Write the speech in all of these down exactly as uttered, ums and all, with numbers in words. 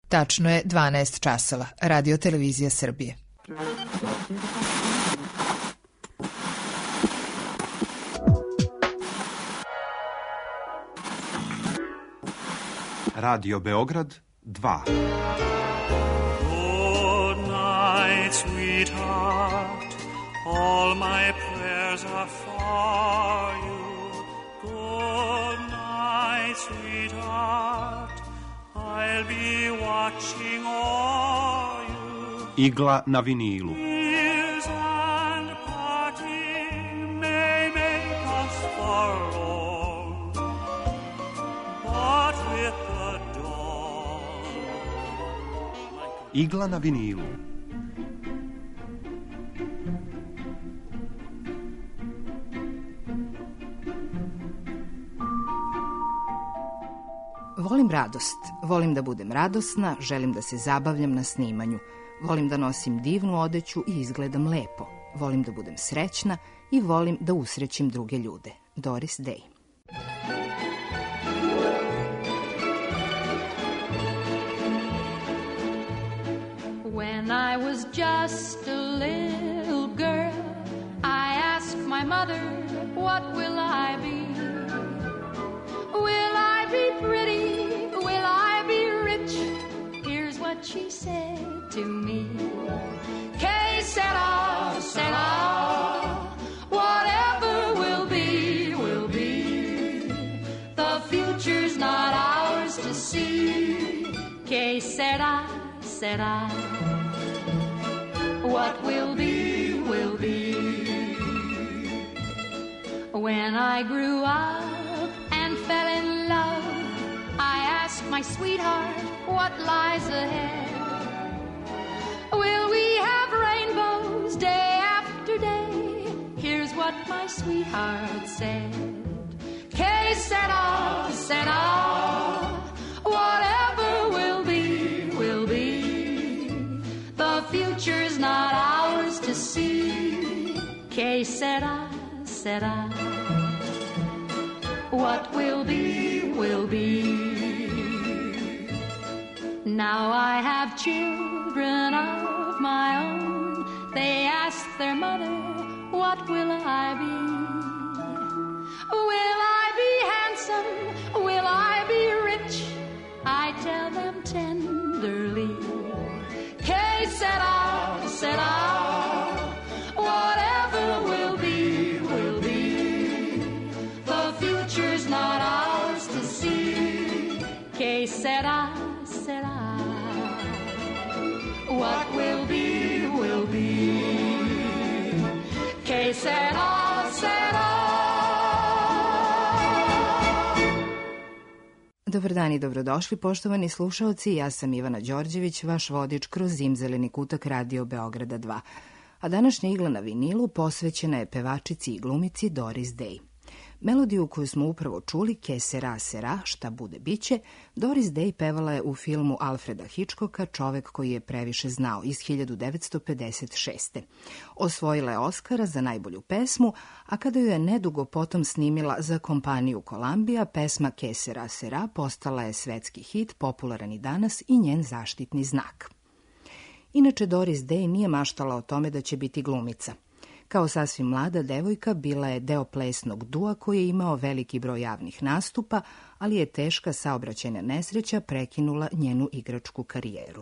Tačno je dvanaest časova. Radio Televizija Srbije. Radio Beograd dva. Good night, sweetheart. All my prayers are for you. Good night, sweetheart. I'll be watching all you. Igla na vinilu. Tears and parting may make us forlorn, but with the dawn. Igla na vinilu. Volim radost, volim da budem radosna, želim da se zabavljam na snimanju, volim da nosim divnu odeću i izgledam lepo, volim da budem srećna i volim da usrećim druge ljude. Doris Day. When I was just a little girl, I asked my mother, what will I be? Will I be pretty? Will I be rich? Here's what she said to me. Que sera, sera. Whatever will be, will be. The future's not ours to see. Que sera, sera. What will be, will be. When I grew up and fell in love, I asked my sweetheart what lies ahead. Will we have rainbows day after day? Here's what my sweetheart said. Que sera, sera. Whatever will be, will be. The future's not ours to see. Que sera, sera. What will be, will be. Now I have children of my own. They ask their mother, what will I be? Will I be handsome? Will I be rich? I tell them tenderly. Que sera, sera. Whatever will be, will be. The future's not ours to see. Que sera, sera. What will be, will be. Que sera, sera. Dobar dan i dobrodošli, poštovani slušaoci. Ja sam Ivana Đorđević, vaš vodič kroz zimzeleni kutak Radio Beograda dva. A današnja igla na vinilu posvećena je pevačici i glumici Doris Day. Melodiju koju smo upravo čuli, Que sera, sera, šta bude biće, Doris Day pevala je u filmu Alfreda Hitchcocka Čovek koji je previše znao iz hiljadu devetsto pedeset šeste. Osvojila je Oskara za najbolju pesmu, a kada ju je nedugo potom snimila za kompaniju Columbia, pesma Que sera, sera postala je svetski hit, popularan i danas i njen zaštitni znak. Inače, Doris Day nije maštala o tome da će biti glumica. Kao sasvim mlada devojka bila je deo plesnog dua koji je imao veliki broj javnih nastupa, ali je teška saobraćajna nesreća prekinula njenu igračku karijeru.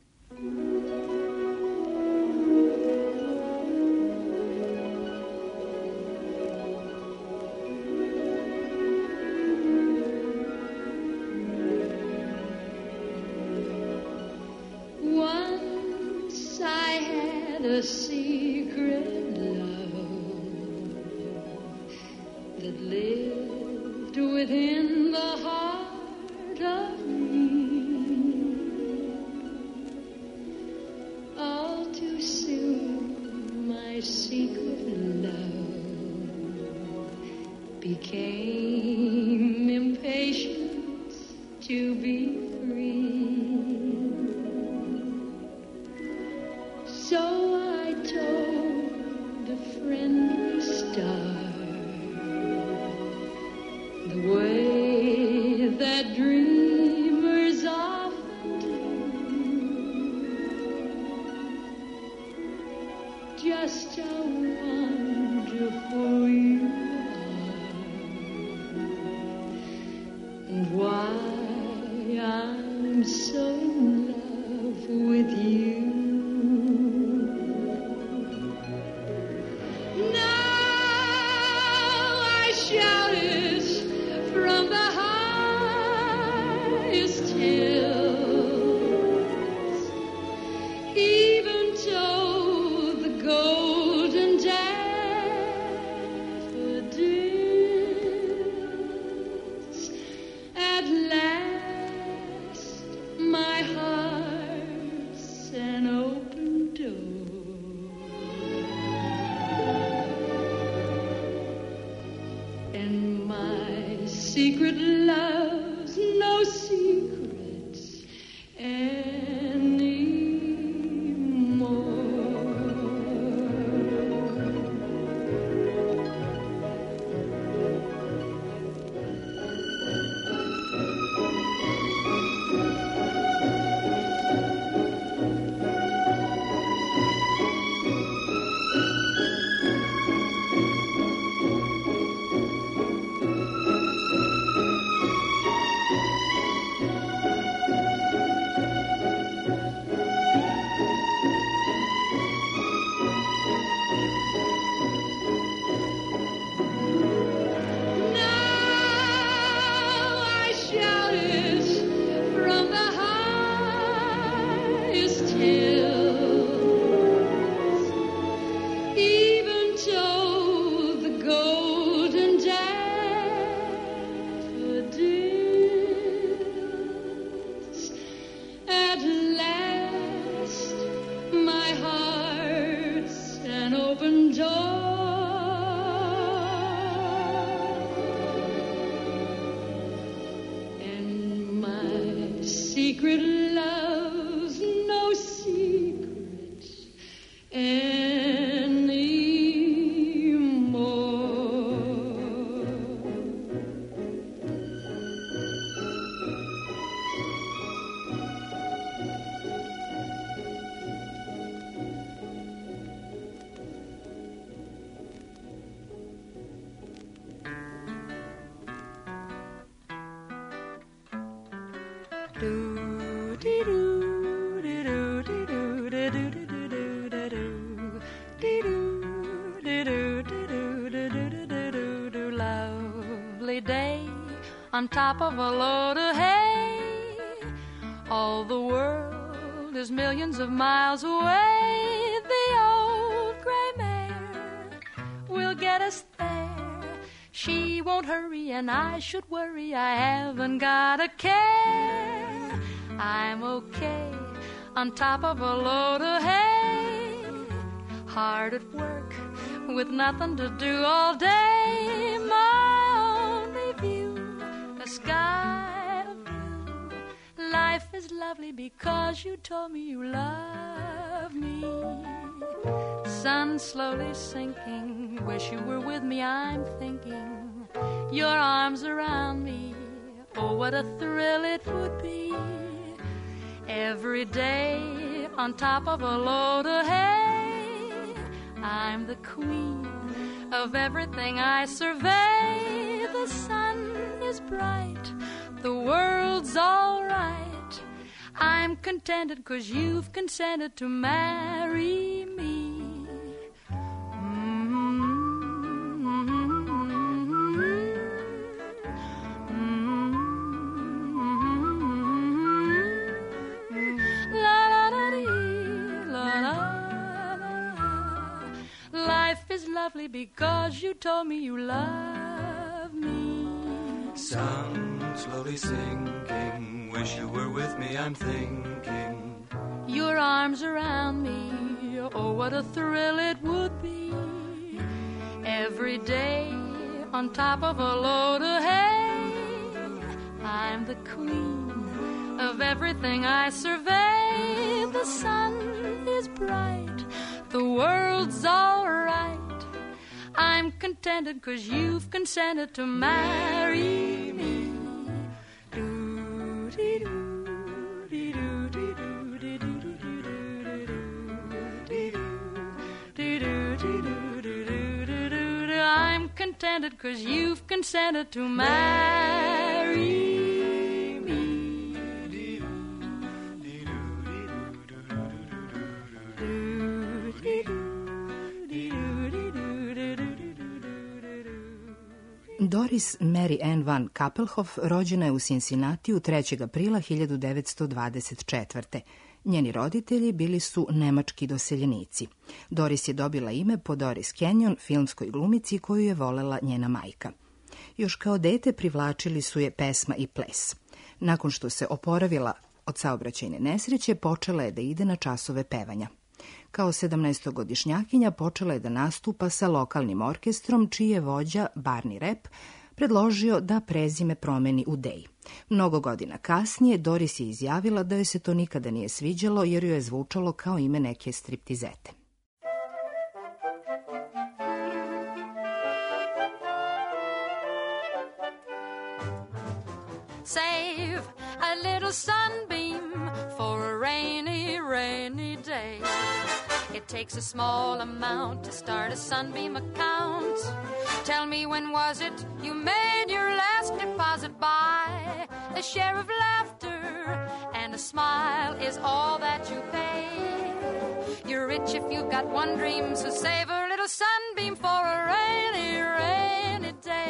Once I had a secret that lived within the heart of me. All too soon my secret love became impatient to be free. So I told a friendly star the way that dreamers often do. just how wonderful you are, and why I'm so in love with you. Now I shout it from the highest hills, even though the golden daffodils at last my heart's an open door, and my secret love's no secrets Lovely day on top of a load of hay. All the world is millions of miles away. The old gray mare will get us there. She won't hurry and I should worry. I haven't got a care. I'm okay on top of a load of hay. Hard at work with nothing to do all day. My only view, a sky of blue. Life is lovely because you told me you love me. Sun slowly sinking, wish you were with me, I'm thinking. Your arms around me, oh what a thrill it would be. Every day on top of a load of hay, I'm the queen of everything I survey. The sun is bright, the world's all right. I'm contented 'cause you've consented to marry me. Lovely because you told me you love me. Sun slowly sinking, wish you were with me, I'm thinking. Your arms around me, oh what a thrill it would be. Every day on top of a load of hay, I'm the queen of everything I survey. The sun is bright, the world's all right. I'm contented 'cause you've consented to marry me. Do-dee-doo, dee-doo, dee-doo, dee-doo, dee-doo, dee-doo, dee-doo, contented, 'cause you've consented to marry me. Doris Mary Ann Van Kappelhoff rođena je u Cincinnatiju trećeg aprila hiljadu devetsto dvadeset četvrte. Njeni roditelji bili su nemački doseljenici. Doris je dobila ime po Doris Kenyon, filmskoj glumici koju je volela njena majka. Još kao dete privlačili su je pesma i ples. Nakon što se oporavila od saobraćajne nesreće, počela je da ide na časove pevanja. Kao sedamnaestogodišnjakinja počela je da nastupa sa lokalnim orkestrom, čiji je vođa Barney Rapp predložio da prezime promeni u Day. Mnogo godina kasnije Doris je izjavila da joj se to nikada nije sviđalo jer joj je zvučalo kao ime neke striptizete. Save a little sunbeam for a rainy, rainy day. It takes a small amount to start a sunbeam account. Tell me, when was it you made your last deposit? By a share of laughter and a smile is all that you pay. You're rich if you've got one dream, so save a little sunbeam for a rainy, rainy day.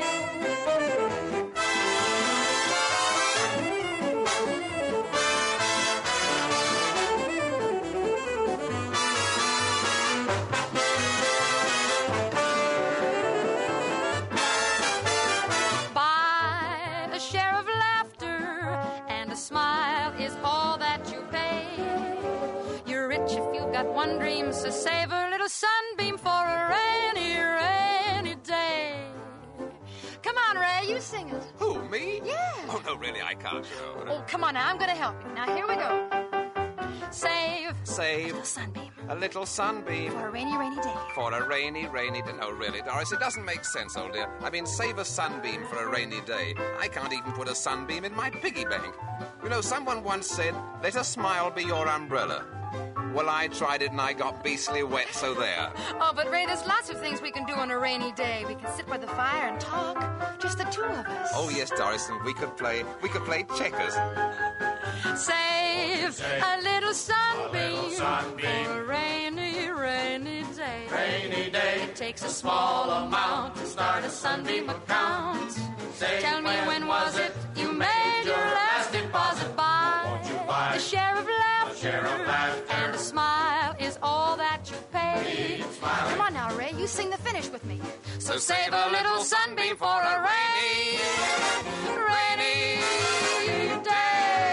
Got one dream, so save a little sunbeam for a rainy, rainy day. Come on, Ray, you sing it. Who, me? Yeah. Oh, no, really, I can't, you know. Oh, come on now, I'm gonna help you. Now, here we go. Save. Save. A little sunbeam. A little sunbeam. For a rainy, rainy day. For a rainy, rainy day. No, really, Doris, it doesn't make sense, old dear. I mean, save a sunbeam for a rainy day. I can't even put a sunbeam in my piggy bank. You know, someone once said, let a smile be your umbrella. Well, I tried it and I got beastly wet, so there. Oh, but Ray, there's lots of things we can do on a rainy day. We can sit by the fire and talk. Just the two of us. Oh, yes, Doris, and we could play, we could play checkers. Save, Save a little sunbeam, a little sunbeam for a rainy, rainy day. Rainy day. It takes a small amount to start a sunbeam account. Say, tell me, when, when was it you made your last deposit? By Won't you buy a share of laughter, a share of laughter, and a smile is all that you pay. Smiling. Come on now, Ray, you sing the finish with me. So, So save a little sunbeam for a rainy, rainy day.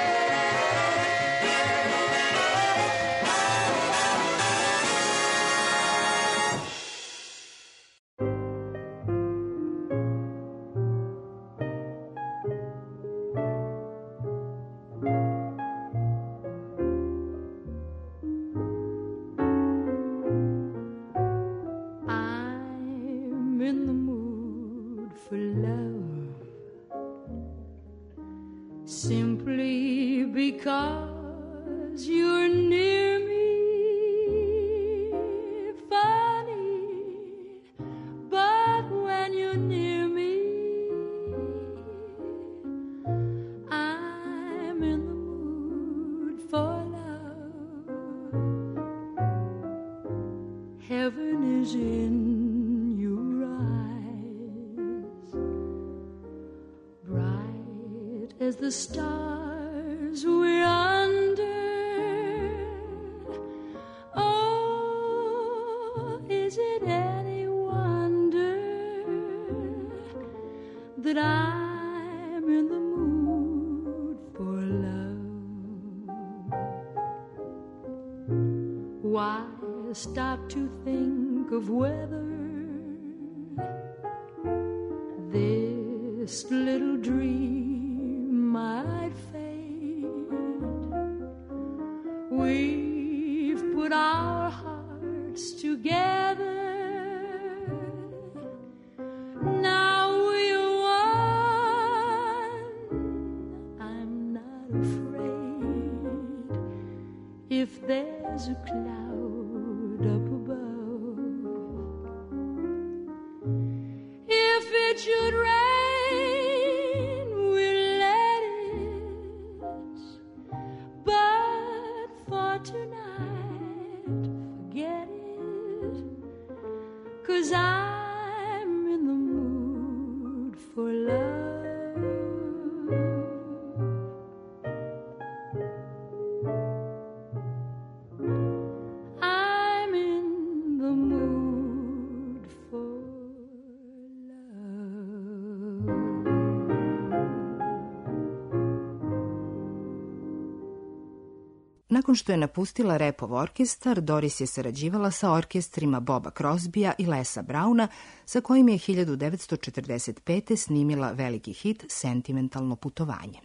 Simply because you're near me, funny, but when you're near me, I'm in the mood for love. Heaven is in your eyes, bright as the stars we're under. Oh, is it any wonder that I'm in the mood for love? Why stop to think of whether this little dream might fade? We've put our hearts together. Now we're one. I'm not afraid if there's a cloud up above. If it should rain, we'll let it. But for tonight, forget it. 'Cause I'm in the mood for love. Nakon što je napustila Repov orkestar, Doris je sarađivala sa orkestrima Boba Crosbya i Lesa Browna, sa kojim je hiljadu devetsto četrdeset pete snimila veliki hit Sentimentalno putovanje.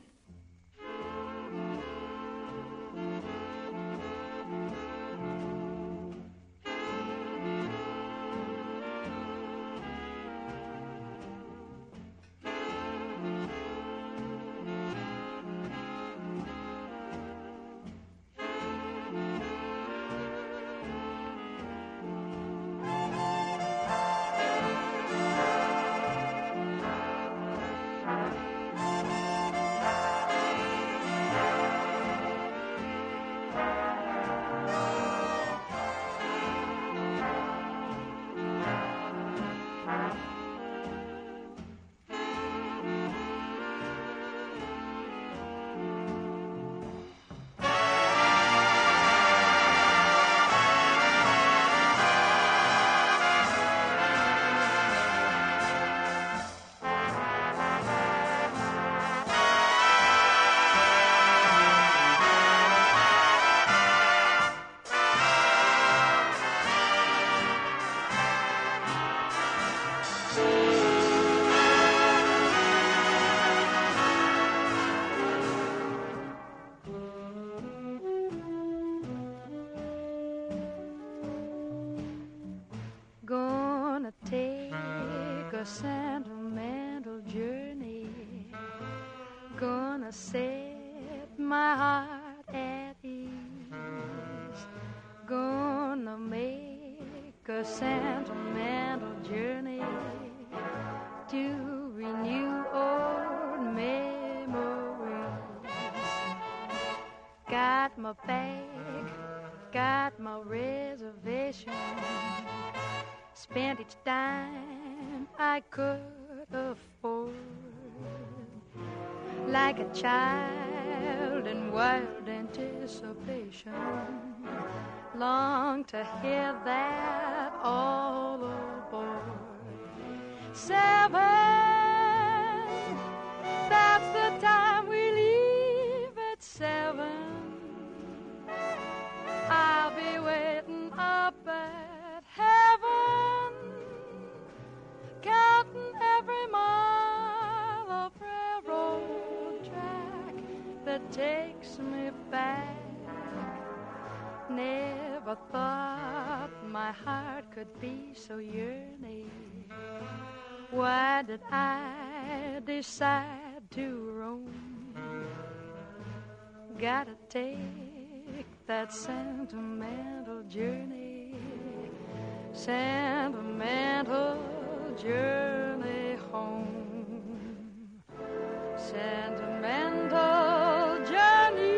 a sentimental journey, gonna set my heart at ease, gonna make a sentimental journey to renew old memories. Got my bag, got my reservation, spent each dime I could afford, like a child in wild anticipation, long to hear that all aboard. Seven, that's the time we leave at seven. I'll be waiting up at heaven, counting every mile of railroad track that takes me back. Never thought my heart could be so yearning. Why did I decide to roam? Gotta take that sentimental journey, sentimental journey home, sentimental journey.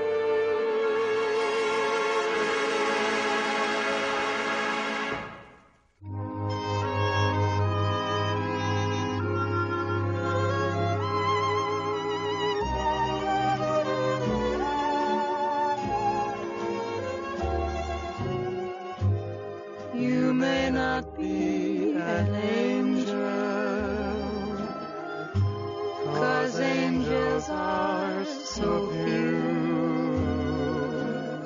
You may not be an angel, 'cause angels are so few,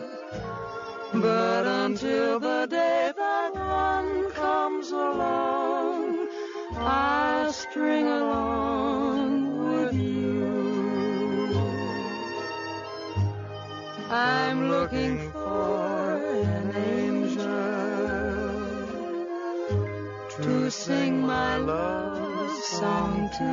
but until the day that one comes along, I'll string along with you. I'm looking for an angel to sing my love song to,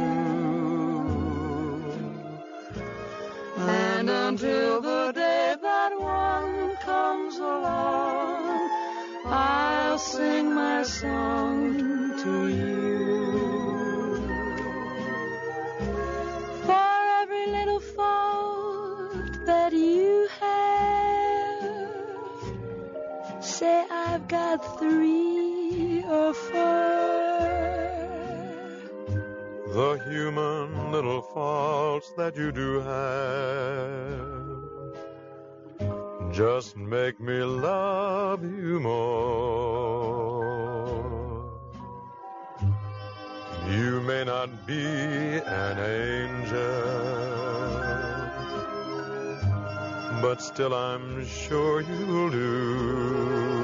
and until the day that one comes along, I'll sing my song to you. I've got three or four. The human little faults that you do have just make me love you more. You may not be an angel, but still I'm sure you'll do.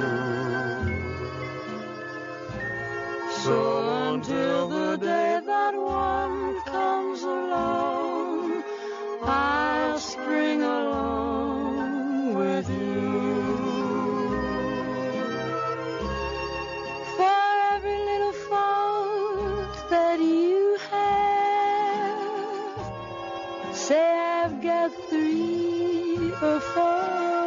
So until the day that one comes along, I'll string along with you. For every little fault that you have, say I've got three or four.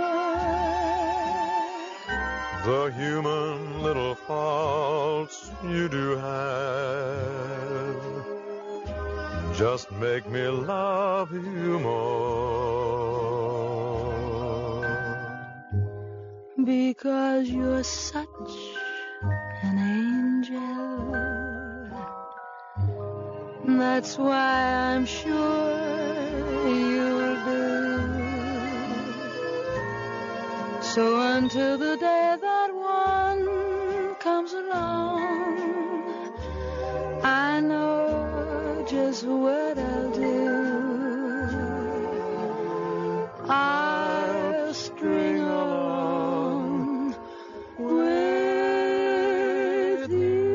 The human little faults you do have just make me love you more. Because you're such an angel, that's why I'm sure you'll do. So until the day that one comes along, I know just what I'll do. I'll string along with you.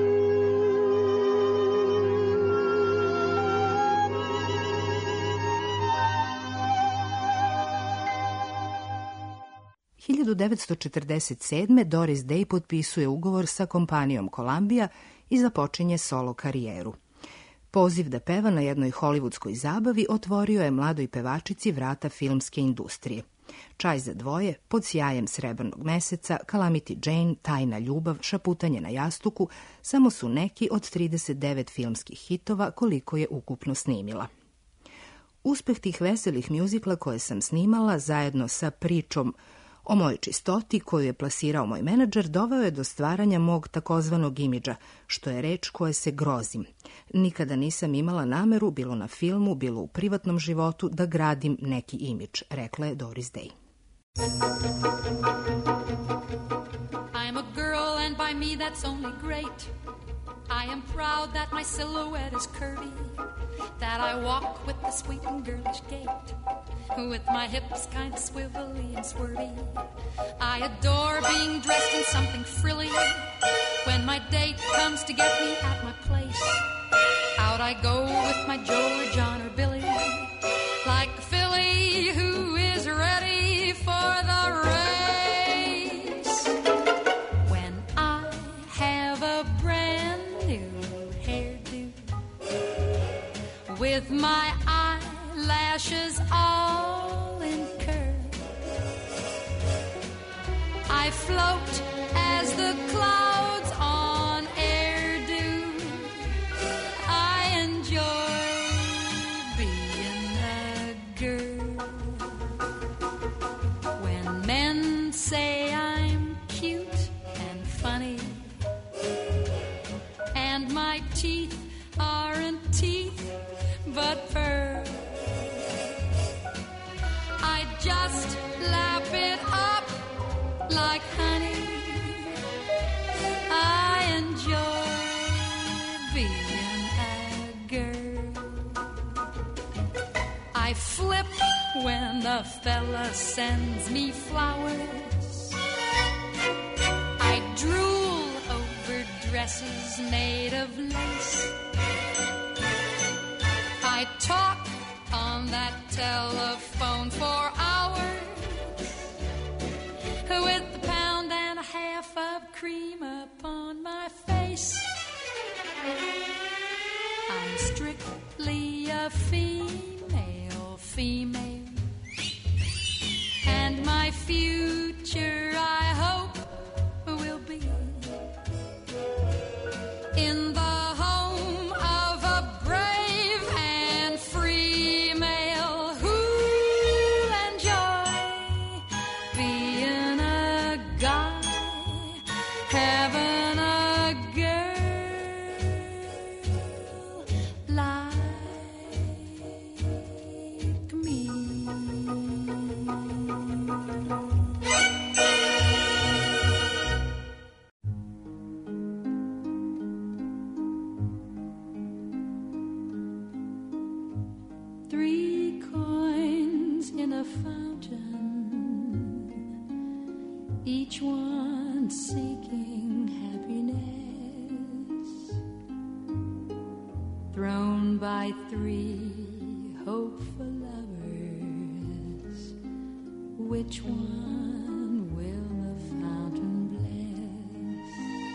hiljadu devetsto četrdeset sedme. Doris Day potpisuje ugovor sa kompanijom Columbia i započinje solo karijeru. Poziv da peva na jednoj hollywoodskoj zabavi otvorio je mladoj pevačici vrata filmske industrije. Čaj za dvoje, Pod sjajem srebrnog meseca, Calamity Jane, Tajna ljubav, Šaputanje na jastuku samo su neki od trideset devet filmskih hitova koliko je ukupno snimila. Uspeh tih veselih mjuzikla koje sam snimala zajedno sa pričom o mojoj čistoti koju je plasirao moj menadžer doveo je do stvaranja mog takozvanog imidža, što je reč koje se grozim. Nikada nisam imala nameru, bilo na filmu, bilo u privatnom životu, da gradim neki imidž, rekla je Doris Day. I'm a girl and by me that's only great. I am proud that my silhouette is curvy, that I walk with a sweet and girlish gait, with my hips kind of swivelly and swervy. I adore being dressed in something frilly. When my date comes to get me at my place, out I go with my Joe or John or Billy, like a filly who is ready for the race. When I have a brand new hairdo, with my eyelashes all in curl, I float as the clouds on air do. I enjoy being a girl. When men say I'm cute and funny, and my teeth aren't teeth but pearls, I just lap it up like honey. I enjoy being a girl. I flip when the fella sends me flowers. I drool over dresses made of lace. I talk on that telephone for hours with a pound and a half of cream upon my face. I'm strictly a female, female, and my future I hope will be in the home of a brave and free male who'll enjoy being a guy each one seeking happiness, thrown by three hopeful lovers. Which one will the fountain bless?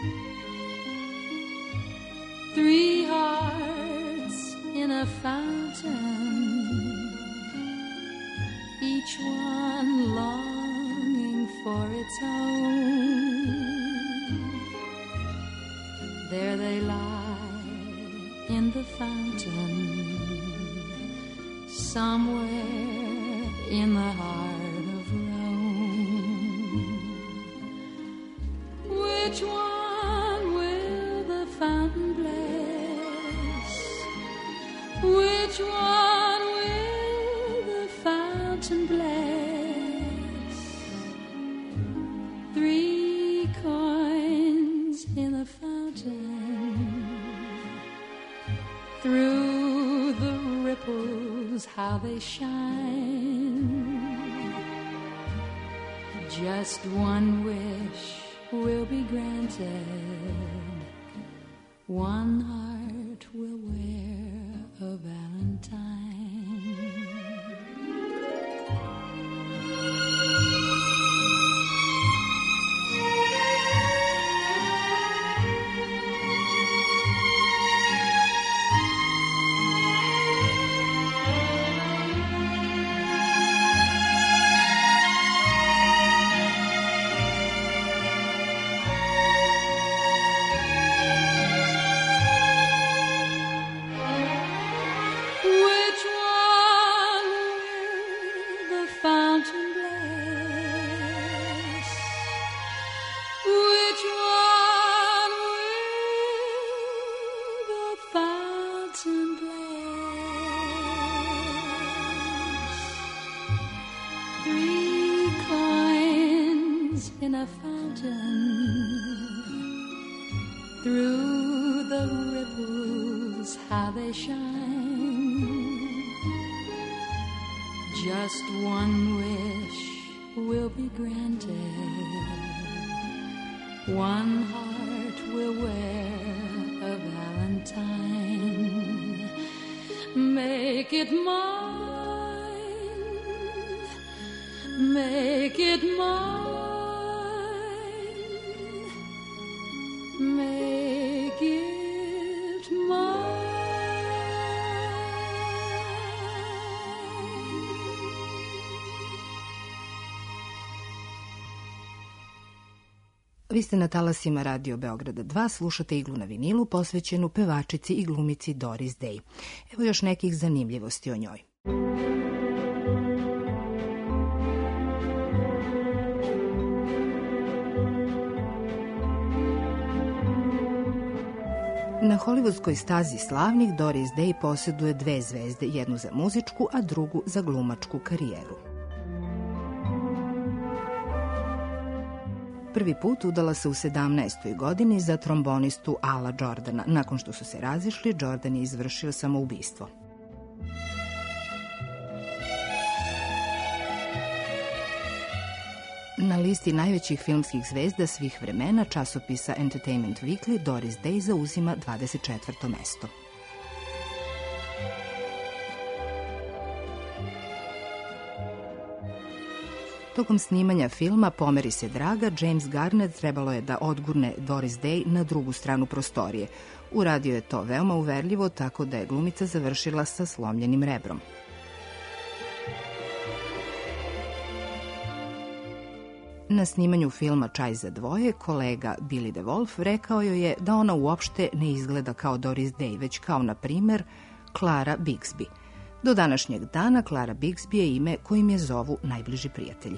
Three hearts in a fountain, each one longing for its own. There they lie in the fountain, somewhere in the heart of Rome. Which one will the fountain bless? Which one will the fountain bless? Three coins in a fountain, through the ripples how they shine. Just one wish will be granted, one heart will wear a valentine. Through the ripples how they shine. Just one wish will be granted, one heart will wear a valentine. Make it mine, make it mine. Make it mine. Vi ste na talasima Radio Beograda dva, slušate Iglu na vinilu posvećenu pevačici i glumici Doris Day. Evo još nekih zanimljivosti o njoj. Na hollywoodskoj stazi slavnih Doris Day posjeduje dve zvezde, jednu za muzičku, a drugu za glumačku karijeru. Prvi put udala se u sedamnaestoj godini za trombonistu Ala Jordana. Nakon što su se razišli, Jordan je izvršio samoubistvo. Na listi najvećih filmskih zvezda svih vremena časopisa Entertainment Weekly Doris Day zauzima dvadeset četvrto mesto. Tokom snimanja filma Pomeri se draga, James Garner trebalo je da odgurne Doris Day na drugu stranu prostorije. Uradio je to veoma uverljivo, tako da je glumica završila sa slomljenim rebrom. Na snimanju filma Čaj za dvoje, kolega Billy DeWolf rekao joj je da ona uopšte ne izgleda kao Doris Day, već kao, na primer, Clara Bixby. Do današnjeg dana Clara Bixby je ime kojim je zovu najbliži prijatelji.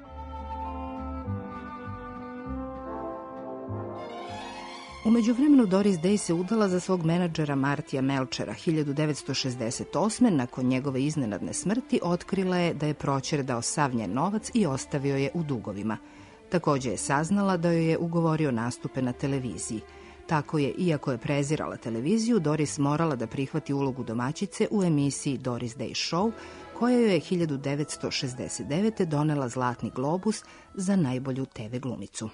U međuvremenu Doris Day se udala za svog menadžera Martija Melchera. hiljadu devetsto šezdeset osme. nakon njegove iznenadne smrti otkrila je da je proćerdao sav njen novac i ostavio je u dugovima. Također je saznala da joj je ugovorio nastupe na televiziji. Tako je, iako je prezirala televiziju, Doris morala da prihvati ulogu domaćice u emisiji Doris Day Show, koja joj je hiljadu devetsto šezdeset devete. donela Zlatni globus za najbolju te ve glumicu.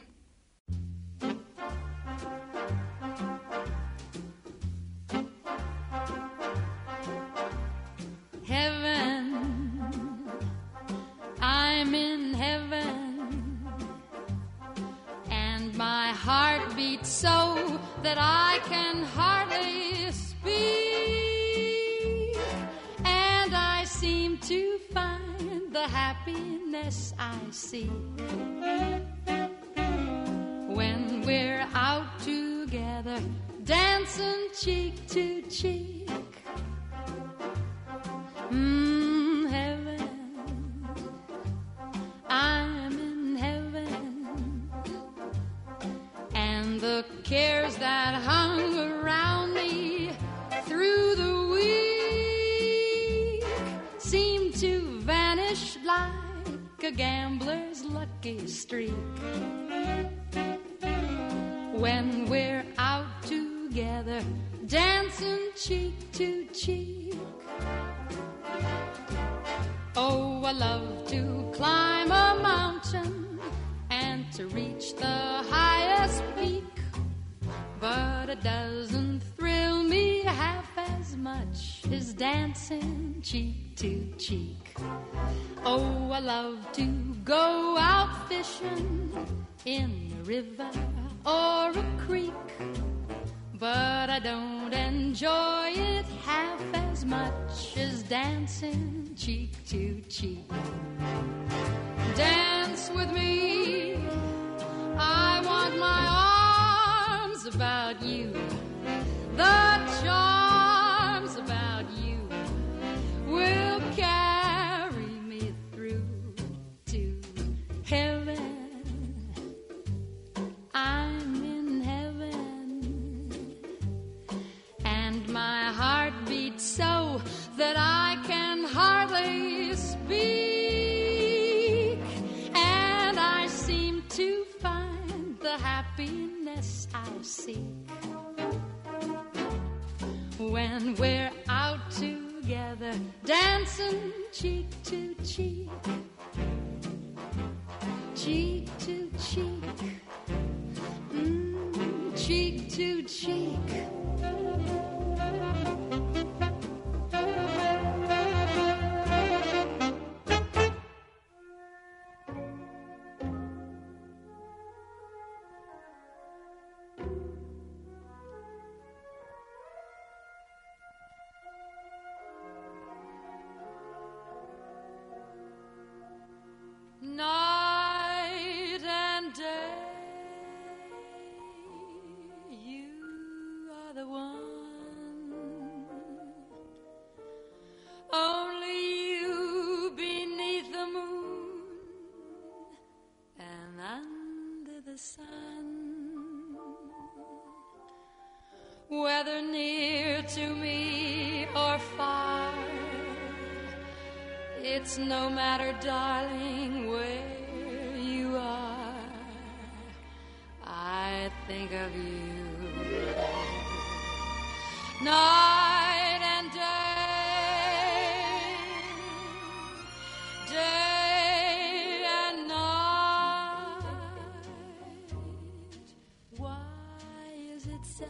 Heaven, I'm in heaven, and my heart beats so that I can hardly speak, and I seem to find the happiness I seek when we're out together, dancing cheek to cheek. Mm, heaven, I'm in heaven, and the cares that hung around me through the week seem to vanish like a gambler's lucky streak when we're out together, dancing cheek to cheek. Oh, I love to climb a mountain and to reach the highest peak, but it doesn't thrill me half as much as dancing cheek to cheek. Oh, I love to go out fishing in a river or a creek, but I don't enjoy it half as much as dancing cheek to cheek. Dance with me, I want my arms about you, the charms about you will carry me through to heaven. I'm in heaven, and my heart beats so that I can hardly speak, and I seem to find the happiness I seek when we're out together, dancing cheek to cheek, cheek to cheek, mm, cheek to cheek. Night and day, you are the one, only you beneath the moon and under the sun, whether near to me or far. It's no matter, darling, where you are, I think of you night and day, day and night. Why is it so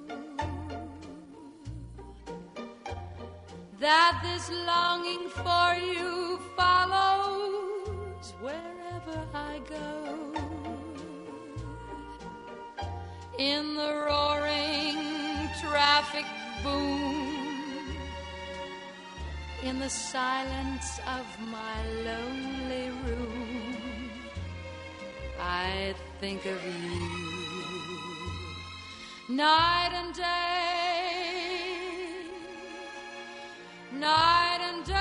that this longing for you follows wherever I go? In the roaring traffic boom, in the silence of my lonely room, I think of you night and day, night and day,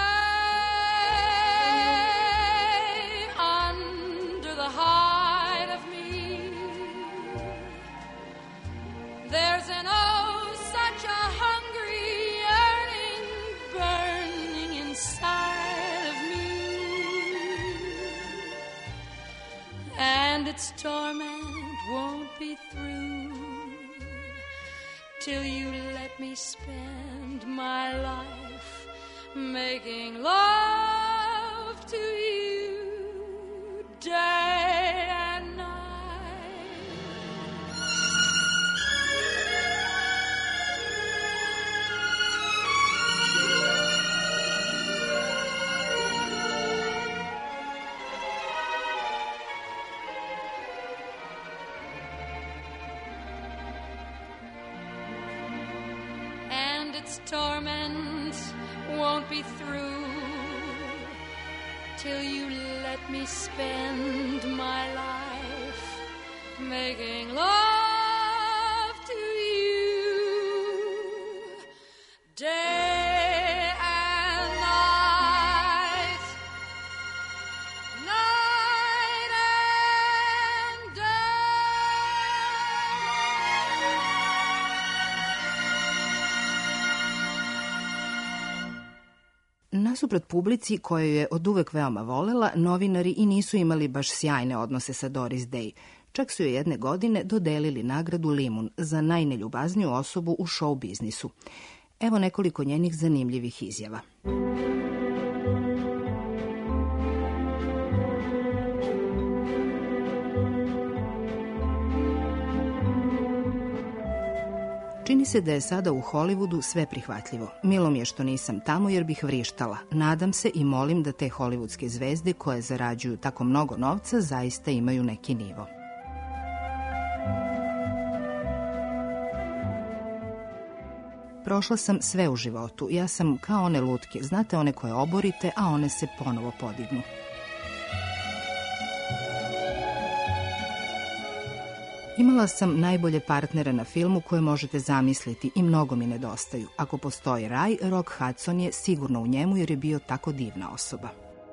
under the height of me. There's an oh, such a hungry yearning burning inside of me, and its torment won't be through till you let me spend my life making love to you day and night. And its torment won't be through till you let me spend my life making love to you day and night, night and day. Nasuprot publici koju je oduvek veoma volela, novinari i nisu imali baš sjajne odnose sa Doris Day. Čak su joj jedne godine dodelili nagradu Limun za najneljubazniju osobu u show biznisu. Evo nekoliko njenih zanimljivih izjava. Čini se da je sada u Hollywoodu sve prihvatljivo. Milo mi je što nisam tamo jer bih vrištala. Nadam se i molim da te hollywoodske zvezde koje zarađuju tako mnogo novca zaista imaju neki nivo. Prošla sam sve u životu. Ja sam kao one lutke. Znate, one koje oborite, a one se ponovo podignu. Imala sam najbolje partnere na filmu koje možete zamisliti i mnogo mi nedostaju. Ako postoji raj, Rock Hudson je sigurno u njemu jer je bio tako divna osoba.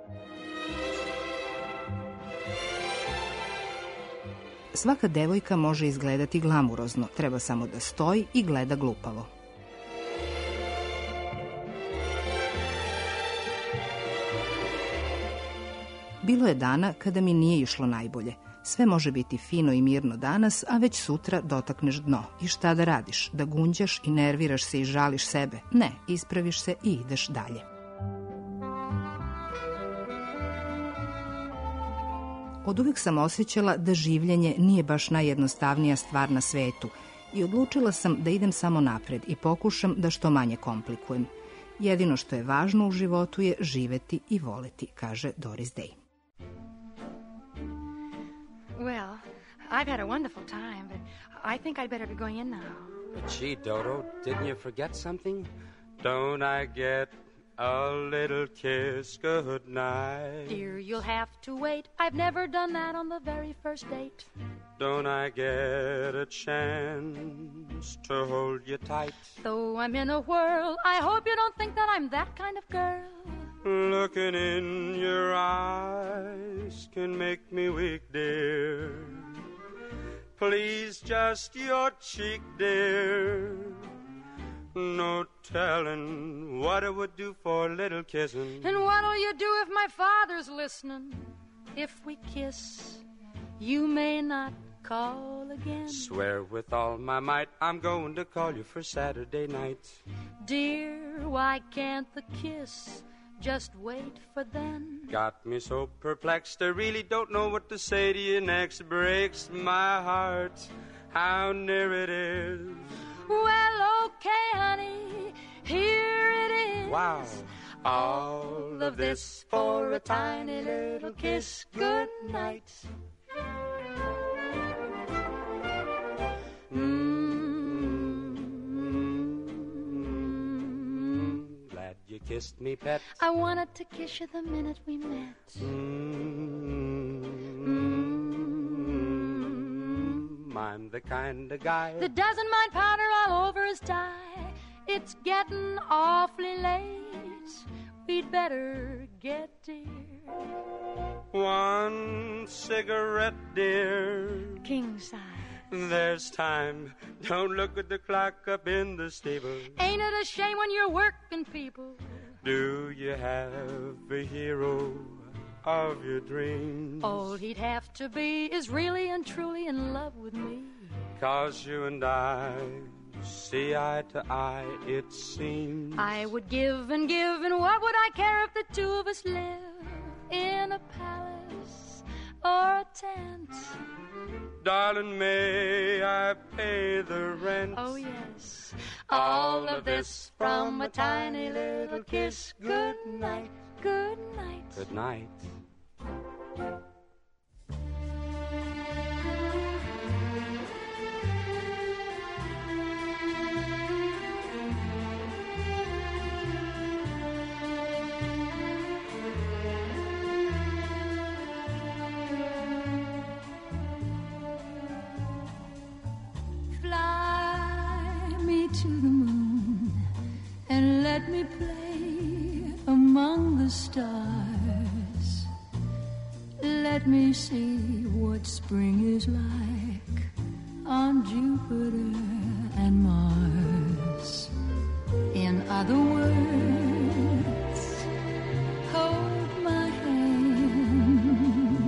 Svaka devojka može izgledati glamurozno, treba samo da stoji i gleda glupavo. Bilo je dana kada mi nije išlo najbolje. Sve može biti fino i mirno danas, a već sutra dotakneš dno. I šta da radiš? Da gunđaš i nerviraš se i žališ sebe? Ne, ispraviš se i ideš dalje. Oduvijek sam osjećala da življenje nije baš najjednostavnija stvar na svetu i odlučila sam da idem samo napred i pokušam da što manje komplikujem. Jedino što je važno u životu je živeti i voleti, kaže Doris Day. Well, I've had a wonderful time, but I think I'd better be going in now. But gee, Dodo, didn't you forget something? Don't I get a little kiss good night? Dear, you'll have to wait. I've never done that on the very first date. Don't I get a chance to hold you tight? Though I'm in a whirl, I hope you don't think that I'm that kind of girl. Looking in your eyes can make me weak, dear. Please, just your cheek, dear. No telling what it would do for a little kissing. And what'll you do if my father's listening? If we kiss, you may not call again. Swear with all my might I'm going to call you for Saturday night. Dear, why can't the kiss just wait for then? Got me so perplexed, I really don't know what to say to you next. Breaks my heart, how near it is. Well, okay, honey, here it is. Wow. All of this for a tiny little kiss. Good night. You kissed me, pet. I wanted to kiss you the minute we met. Mm-hmm. I'm the kind of guy that doesn't mind powder all over his tie. It's getting awfully late. We'd better get, dear. One cigarette, dear. King size. There's time. Don't look at the clock up in the stable. Ain't it a shame when you're working people? Do you have a hero of your dreams? All he'd have to be is really and truly in love with me. 'Cause you and I see eye to eye, it seems. I would give and give, and what would I care if the two of us live in a palace or a tent? Darling, may I pay the rent? Oh, yes. All of this from a tiny little kiss. Good night, good night. Good night. To the moon and let me play among the stars. Let me see what spring is like on Jupiter and Mars. In other words, hold my hand.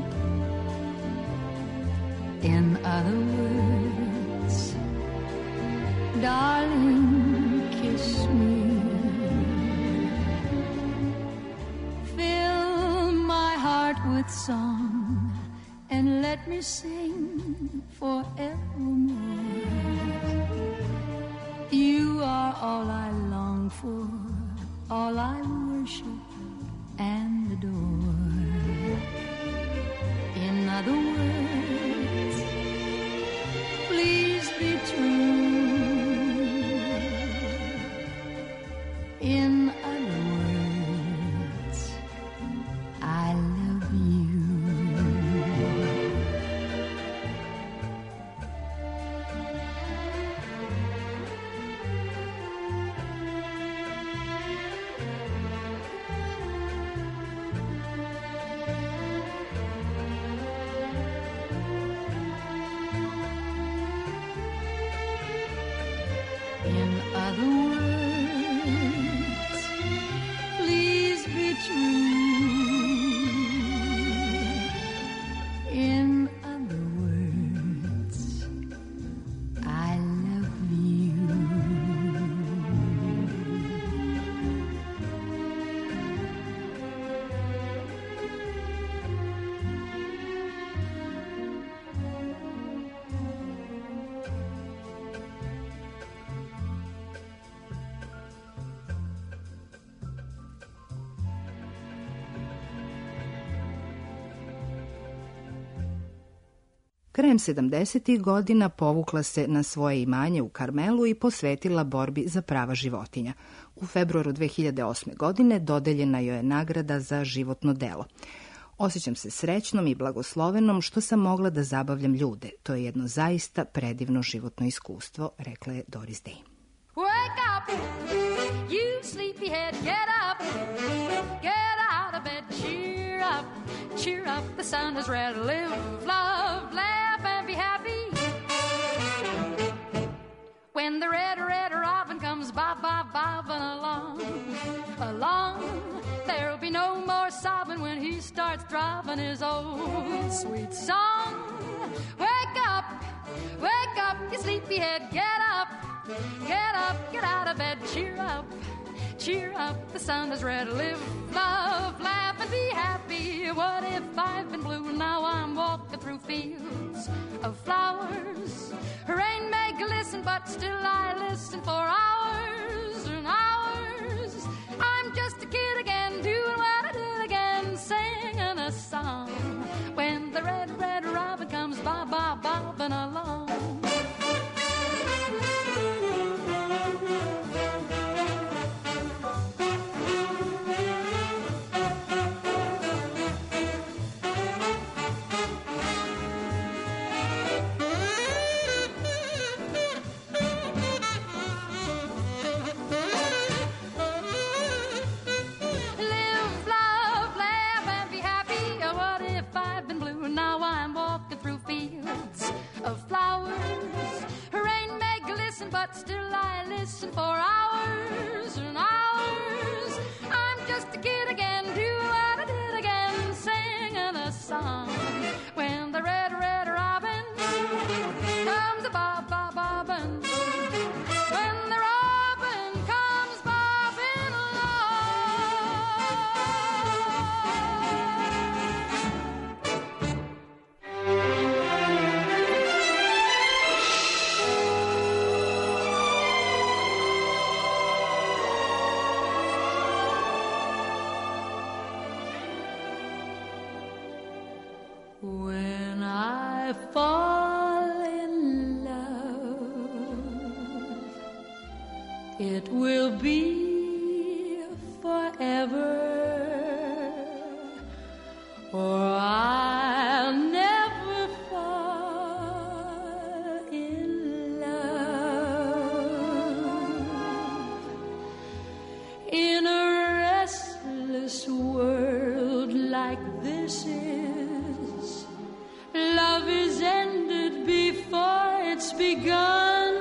In other words, darling, kiss me. Fill my heart with song and let me sing forevermore. You are all I long for, all I worship and adore. In other words, please be true. In other words, I love you. In other words, please be true. In other words, I love you. Krajem sedamdesetih godina povukla se na svoje imanje u Karmelu i posvetila borbi za prava životinja. U februaru dve hiljade osme. godine dodeljena joj je nagrada za životno delo. Osjećam se srećnom i blagoslovenom što sam mogla da zabavljam ljude. To je jedno zaista predivno životno iskustvo, rekla je Doris Day. Wake up, you sleepyhead, get up, get out of bed, cheer up, cheer up, the sun is red, live, love, laugh, and be happy. When the red, red robin comes bob, bob, bobbing along, along, there'll be no more sobbing when he starts throbbing his old sweet song. Wake up, wake up, you sleepyhead, get up, get up, get out of bed, cheer up, cheer up, the sun is red, live, love, laugh, and be happy. What if I've been blue, now I'm walking through fields of flowers. Rain may glisten, but still I listen for hours and hours. I'm just a kid again, doing what I did again, singing a song. When the red, red robin comes bob, bob, bobbing along. But still I listen for hours and hours. I'm just a kid again, doing what I did again, singing a song. When the red, red robin comes a bob, bob, bobbin'. I fall in love, it will be forever, or I'll never fall in love. In a restless world like this is, love is ended before it's begun,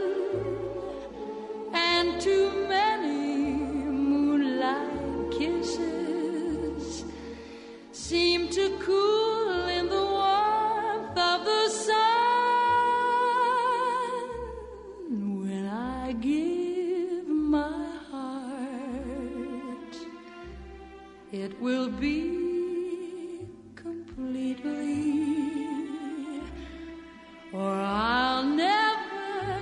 and too many moonlight kisses seem to cool in the warmth of the sun. When I give my heart, it will be completely, or I'll never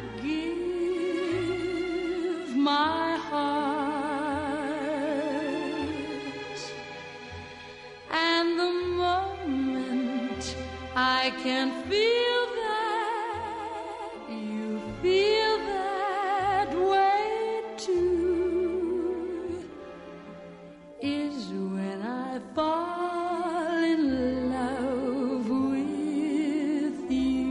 give my heart. And the moment I can feel that you feel that way too is when I fall in love with you.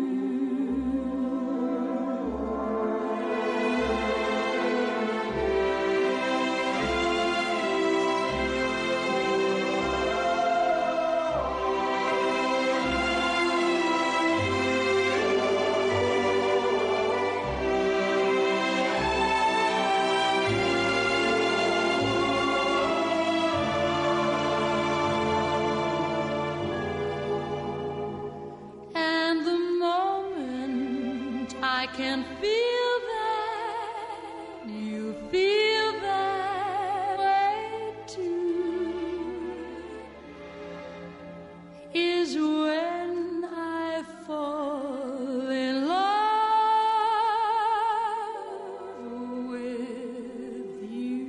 And the moment I can feel that you feel that way too is when I fall in love with you.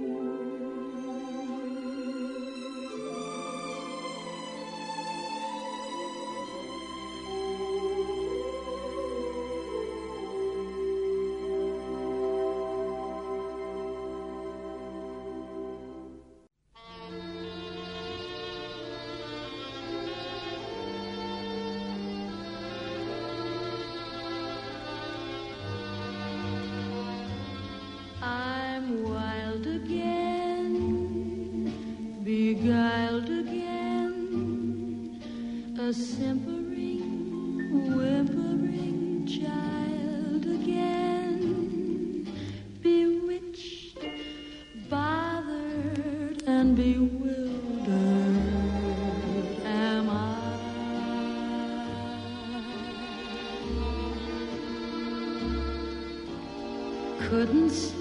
I'm wild again, beguiled again, a simpering, whimpering child again, bewitched, bothered, and bewildered am I. Couldn't sleep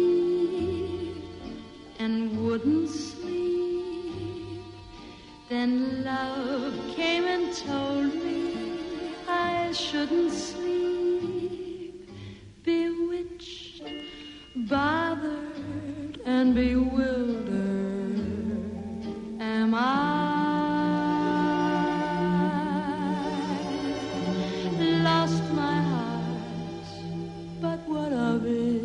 and wouldn't sleep. Then love came and told me I shouldn't sleep. Bewitched, bothered, and bewildered am I. Lost my heart, but what of it?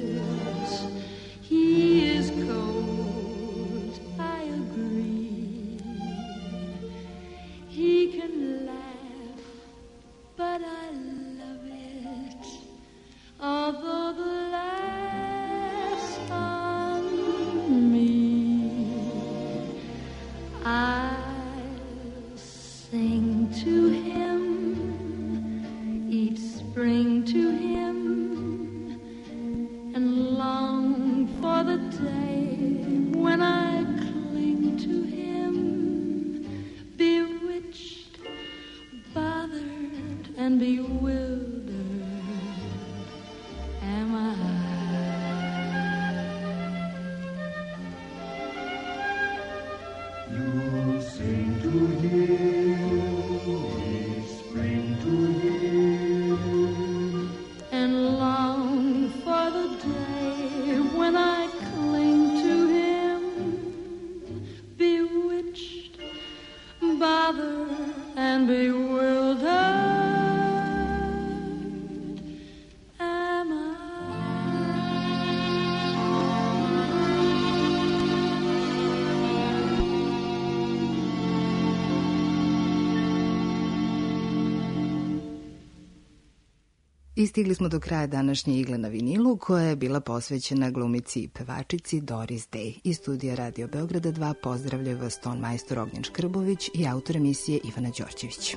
He is cold, I agree. He can laugh, but I love it. Although the laugh's on me, I'll sing to him, each spring to him, and long for the day when I cling to him, bewitched, bothered, and bewildered am I. You sing to him, spring to him, and long for the day when I cling to him, bewitched, bothered, and bewildered I stigli smo do kraja današnje Igle na vinilu, koja je bila posvećena glumici i pevačici Doris Day. Iz studija Radio Beograda dva pozdravljaju vas ton majstor Ognjen Škrbović i autor emisije Ivana Đorđević.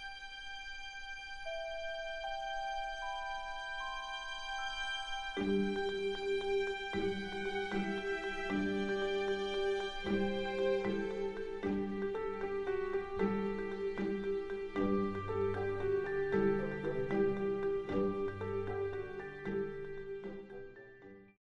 Thank you.